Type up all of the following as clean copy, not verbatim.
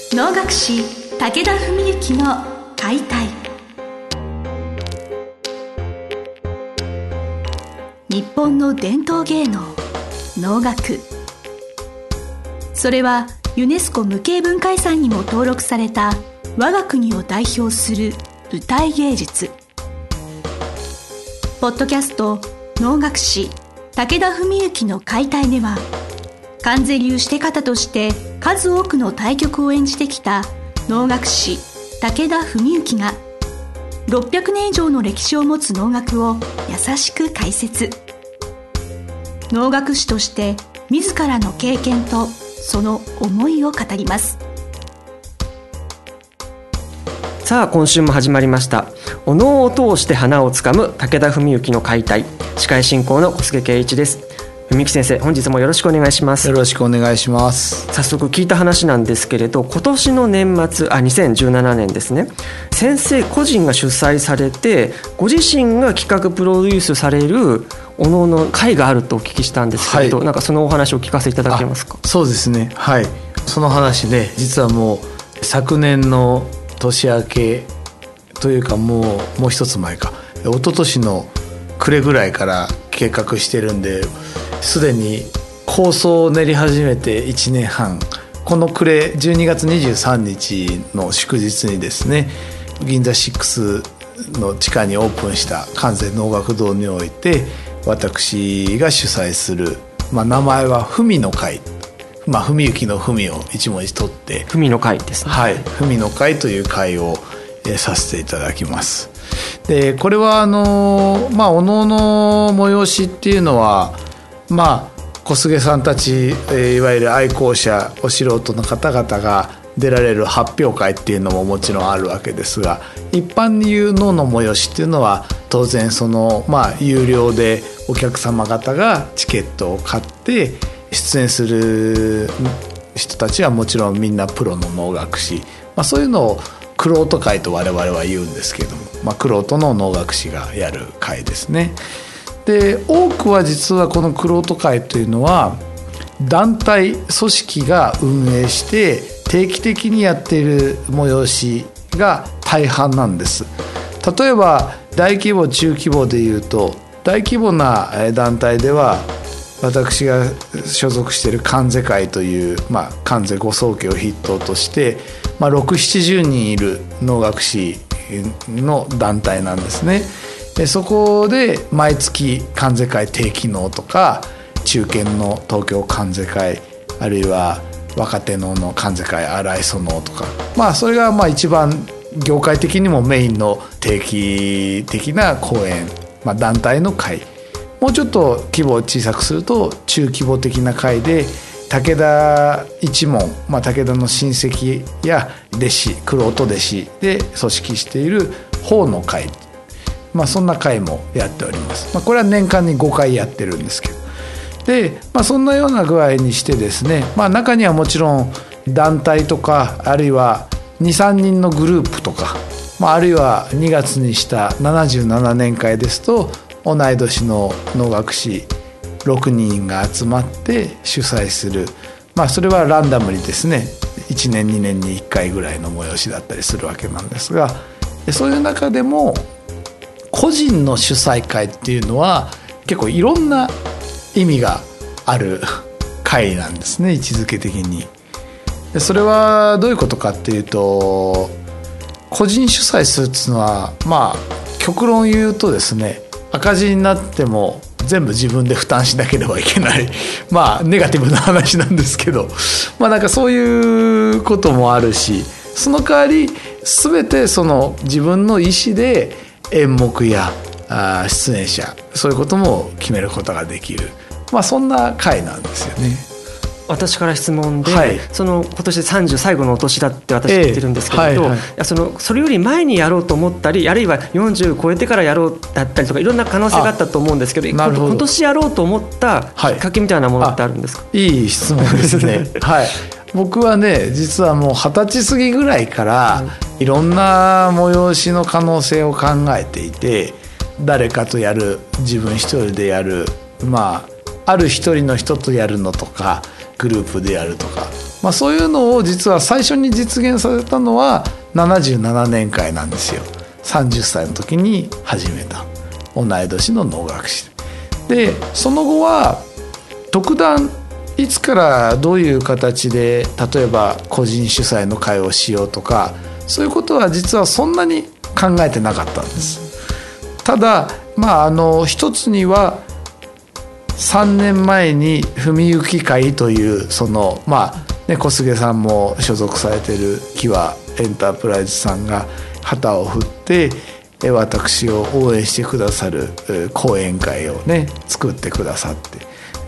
能楽師武田文幸の解体。日本の伝統芸能能楽、それはユネスコ無形文化遺産にも登録された我が国を代表する舞台芸術。ポッドキャスト能楽師武田文幸の解体では、観世流して方として数多くの大曲を演じてきた能楽師武田文幸が600年以上の歴史を持つ能楽を優しく解説。能楽師として自らの経験とその思いを語ります。 さあ、今週も始まりました。お能を通して花をつかむ武田文幸の解体。司会進行の小菅圭一です。文幸先生、本日もよろしくお願いします。 よろしくお願いします。 早速聞いた話なんですけれど、今年の年末、2017年ですね、先生個人が主催されてご自身が企画プロデュースされるお能の会があるとお聞きしたんですけれど、なんかそのお話を聞かせていただけますか？ そうですね、はい。その話ね、実はもう昨年の年明けというか、もう一つ前か、一昨年の暮れぐらいから計画してるんで、すでに構想を練り始めて1年半、この暮れ12月23日の祝日にですね、銀座6の地下にオープンした観世能楽堂において、私が主催する、名前は文の会、文幸の文を一文字取って文の会ですね。 はい、文の会という会をさせていただきます。でこれはお能の催しっていうのは、小菅さんたち、いわゆる愛好者お素人の方々が出られる発表会っていうのももちろんあるわけですが、一般に言う能の催しっていうのは当然有料でお客様方がチケットを買って出演する人たちはもちろんみんなプロの能楽師、そういうのを玄人会と我々は言うんですけども、玄人の能楽師がやる会ですね。で多くは実はこの玄人会というのは団体組織が運営して定期的にやっている催しが大半なんです。例えば大規模中規模でいうと、大規模な団体では私が所属している観世会という、観世御宗家を筆頭として、6、70人いる能楽師の団体なんですね。そこで毎月観世会定期能とか、中堅の東京観世会、あるいは若手能の観世会荒磯能とか、それが一番業界的にもメインの定期的な公演、団体の会。もうちょっと規模を小さくすると中規模的な会で、武田一門、武田の親戚や弟子、玄人弟子で組織している法の会、そんな会もやっております。これは年間に5回やってるんですけど、で、そんなような具合にしてですね、中にはもちろん団体とか、あるいは 2,3 人のグループとか、あるいは2月にした77年会ですと同い年の能楽師6人が集まって主催する、それはランダムにですね、1年2年に1回ぐらいの催しだったりするわけなんですが、そういう中でも個人の主催会っていうのは結構いろんな意味がある会なんですね、位置づけ的に。でそれはどういうことかっていうと、個人主催するっていうのは、極論言うとですね、赤字になっても全部自分で負担しなければいけないネガティブな話なんですけど、なんかそういうこともあるし、その代わり全てその自分の意思で演目や出演者、そういうことも決めることができる、そんな会なんですよね。 私から質問で、今年で30最後のお年だって私言ってるんですけれど、それより前にやろうと思ったり、あるいは40超えてからやろうだったりとか、いろんな可能性があったと思うんですけど、今年やろうと思ったきっかけみたいなものってあるんですか？ いい質問ですね。僕はね、実はもう20歳過ぎぐらいからいろんな催しの可能性を考えていて、誰かとやる、自分一人でやる、ある一人の人とやるのとか、グループでやるとか、 そういうのを実は最初に実現されたのは77年会なんですよ。30歳の時に始めた同い年の能楽師で、その後は特段いつからどういう形で例えば個人主催の会をしようとか、そういうことは実はそんなに考えてなかったんです。ただ一つには3年前に文幸会という小菅さんも所属されているキワエンタープライズさんが旗を振って私を応援してくださる講演会をね作ってくださって、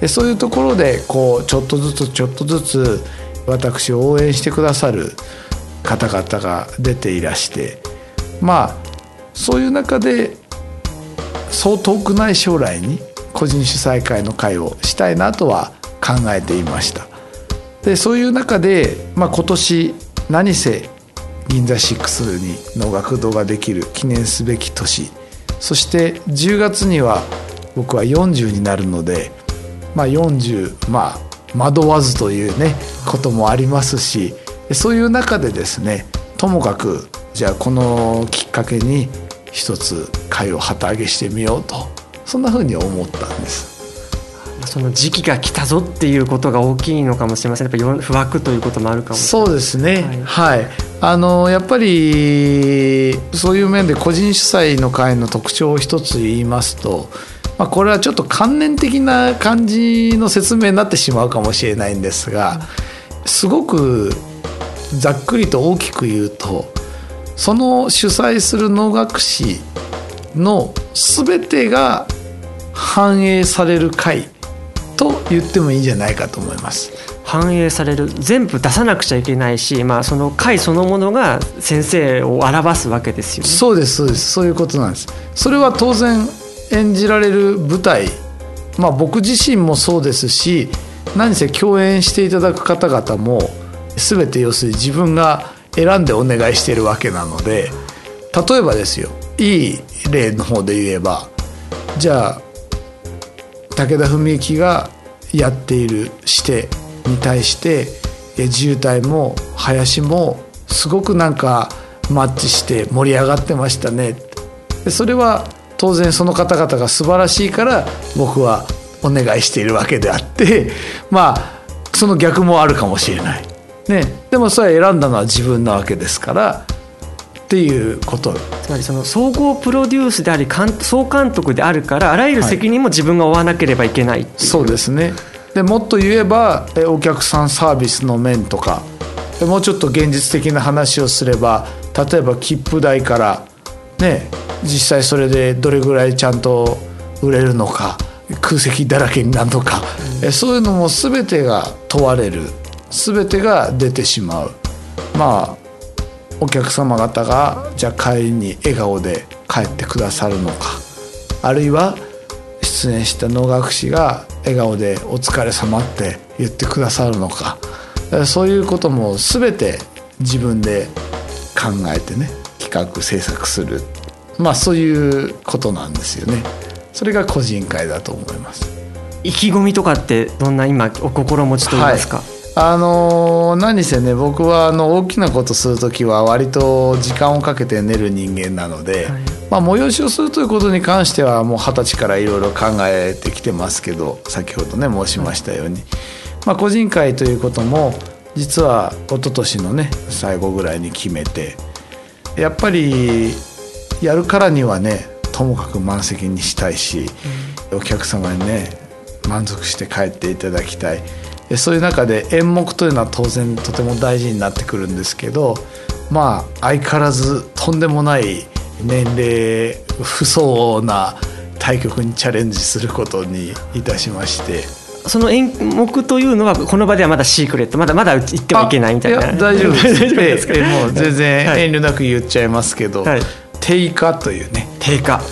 そういうところでちょっとずつ私を応援してくださる方々が出ていらして、そういう中でそう遠くない将来に個人主催会の会をしたいなとは考えていました。でそういう中で、今年何せ銀座6に能楽堂ができる記念すべき年、そして10月には僕は40になるので、40惑わずというねこともありますし、そういう中でですね、ともかくじゃあこのきっかけに一つ会を旗揚げしてみようと、そんなふうに思ったんです。 その時期が来たぞっていうことが大きいのかもしれません。やっぱり不惑ということもあるかもしれない。 そうですね、はいやっぱりそういう面で個人主催の会の特徴を一つ言いますと、これはちょっと観念的な感じの説明になってしまうかもしれないんですが、すごくざっくりと大きく言うと、その主催する能楽師の全てが反映される会と言ってもいいんじゃないかと思います。 反映される、全部出さなくちゃいけないし、その会そのものが先生を表すわけですよね。 そうですそうです、そういうことなんです。それは当然演じられる舞台、僕自身もそうですし、何せ共演していただく方々も全て要するに自分が選んでお願いしているわけなので、例えばですよ、いい例の方で言えば、じゃあ武田文幸がやっている師弟に対して自由隊も林もすごくマッチして盛り上がってましたね。それは当然その方々が素晴らしいから僕はお願いしているわけであって、その逆もあるかもしれない、ね、でもそれは選んだのは自分なわけですからっていうこと。 つまりその総合プロデュースであり総監督であるから、あらゆる責任も自分が負わなければいけないっていう、 そうですね。でもっと言えばお客さんサービスの面とか、もうちょっと現実的な話をすれば、例えば切符代からね、実際それでどれぐらいちゃんと売れるのか、空席だらけになるのか、そういうのも全てが問われる、全てが出てしまう。お客様方がじゃあ帰りに笑顔で帰ってくださるのか、あるいは出演した能楽師が笑顔でお疲れ様って言ってくださるのか、そういうことも全て自分で考えてね、企画制作する、そういうことなんですよね。それが個人会だと思います。 意気込みとかってどんな今お心持ちといいますか。 何せね、僕は大きなことするときは割と時間をかけて練る人間なので、催しをするということに関してはもう20歳からいろいろ考えてきてますけど、先ほどね申しましたように、個人会ということも実は一昨年のね最後ぐらいに決めて、やっぱりやるからにはね、ともかく満席にしたいし、お客様にね満足して帰っていただきたい。そういう中で演目というのは当然とても大事になってくるんですけど、相変わらずとんでもない年齢不相応な対局にチャレンジすることにいたしまして、 その演目というのはこの場ではまだシークレット、まだ言ってはいけないみたいな。 いや大丈夫ですもう全然遠慮なく言っちゃいますけど、定家というね、 定家、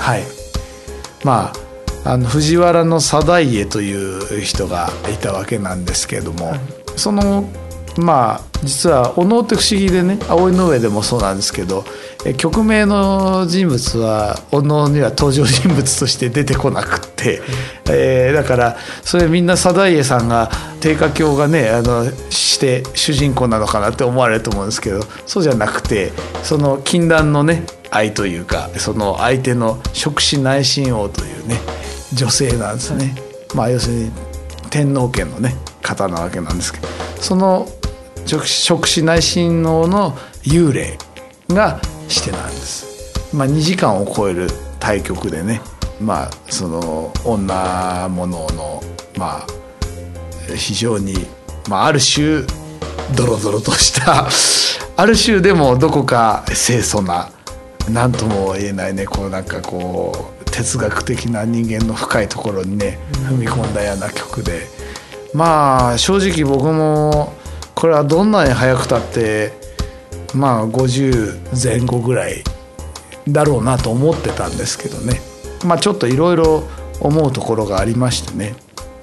藤原の定家という人がいたわけなんですけれども、その実はお能って不思議でね、葵の上でもそうなんですけど、曲名の人物はお能には登場人物として出てこなくって、 て、だからそれみんな定家さんが定家卿がねして主人公なのかなって思われると思うんですけど、そうじゃなくてその禁断のね愛というか、その相手の蜀子内親王というね女性なんですね。要するに天皇家のね方なわけなんですけど、その蜀子内親王の幽霊がしてなんです。2時間を超える対局でね、その女物の非常に、ある種ドロドロとしたある種でもどこか清楚な、何とも言えないね、哲学的な人間の深いところにね踏み込んだような曲で、正直僕もこれはどんなに早くたって50前後ぐらいだろうなと思ってたんですけどね、ちょっといろいろ思うところがありましてね、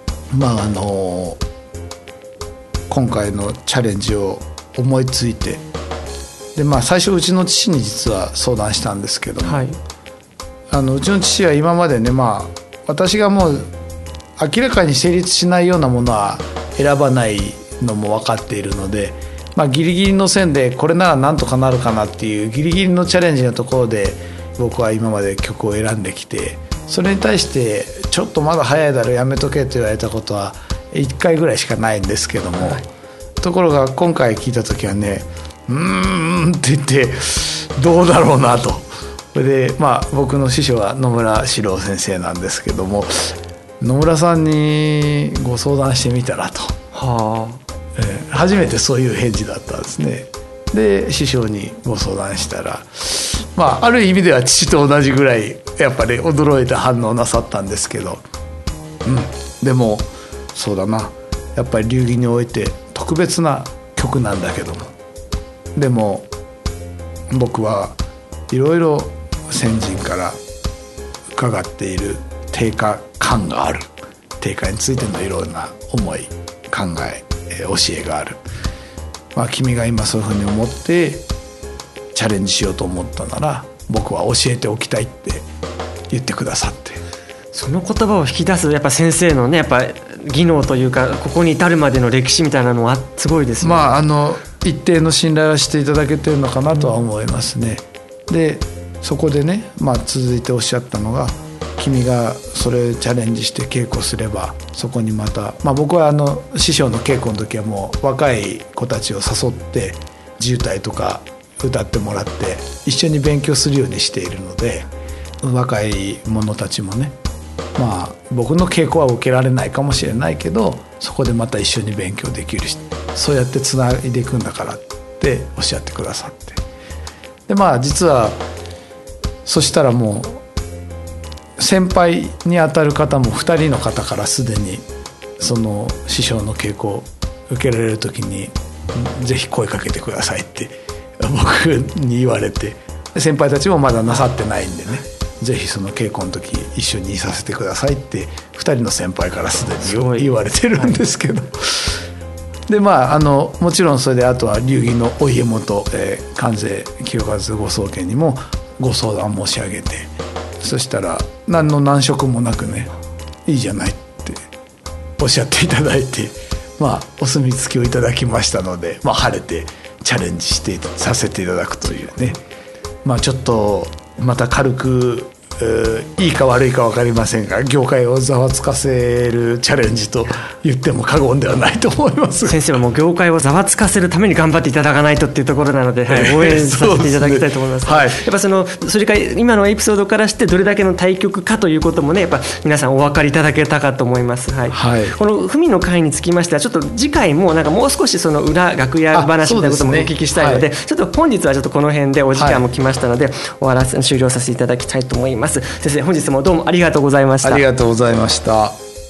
今回のチャレンジを思いついて、で最初うちの父に実は相談したんですけども、うちの父は今までね、私がもう明らかに成立しないようなものは選ばないのも分かっているので、ギリギリの線でこれならなんとかなるかなっていうギリギリのチャレンジのところで僕は今まで曲を選んできて、それに対してちょっとまだ早いだろやめとけと言われたことは1回ぐらいしかないんですけども、ところが今回聞いた時はね、って言ってどうだろうなと。それで僕の師匠は野村史郎先生なんですけども、野村さんにご相談してみたらと、初めてそういう返事だったんですね。で師匠にご相談したら、ある意味では父と同じぐらいやっぱり驚いた反応なさったんですけど、でもそうだな、やっぱり流儀において特別な曲なんだけども、でも僕はいろいろ先人から伺っている定家観がある、定家についてのいろんな思い考え教えがある、君が今そういうふうに思ってチャレンジしようと思ったなら僕は教えておきたいって言ってくださって、 その言葉を引き出すやっぱ先生のね、やっぱ技能というか、ここに至るまでの歴史みたいなのはすごいですね。 一定の信頼はしていただけてるのかなとは思いますね。でそこでね、続いておっしゃったのが、君がそれチャレンジして稽古すればそこにまた、僕は師匠の稽古の時はもう若い子たちを誘って自由体とか歌ってもらって一緒に勉強するようにしているので、若い者たちもね、僕の稽古は受けられないかもしれないけどそこでまた一緒に勉強できるし、そうやってつないでいくんだからっておっしゃってくださって、で実はそしたらもう先輩にあたる方も2人の方からすでにその師匠の稽古を受けられる時にぜひ声かけてくださいって僕に言われて、先輩たちもまだなさってないんでね、ぜひその稽古の時一緒にいさせてくださいって2人の先輩からすでに言われてるんですけど、でもちろんそれであとは流儀のお家元、関西清和ご宗家にもご相談申し上げて、そしたら何の難色もなくね、いいじゃないっておっしゃっていただいて、お墨付きをいただきましたので、晴れてチャレンジさせていただくというね、ちょっとまた軽くいいか悪いか分かりませんが業界をざわつかせるチャレンジと言っても過言ではないと思います。 先生はもう業界をざわつかせるために頑張っていただかないとっていうところなので、応援させていただきたいと思います。やっぱそれから今のエピソードからしてどれだけの対局かということもね、やっぱ皆さんお分かりいただけたかと思います。この文の会につきましてはちょっと次回ももう少しその裏楽屋話みたいなこともお聞きしたいので、ちょっと本日はちょっとこの辺でお時間も来ましたので、終了させていただきたいと思います。先生、本日もどうもありがとうございました。 ありがとうございました。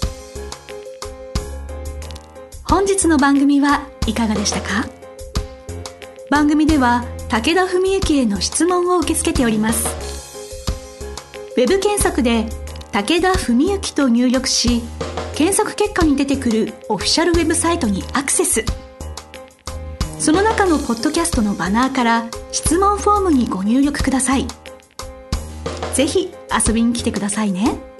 本日の番組はいかがでしたか？番組では武田文幸への質問を受け付けております。ウェブ検索で武田文幸と入力し、検索結果に出てくるオフィシャルウェブサイトにアクセス。その中のポッドキャストのバナーから質問フォームにご入力ください。ぜひ遊びに来てくださいね。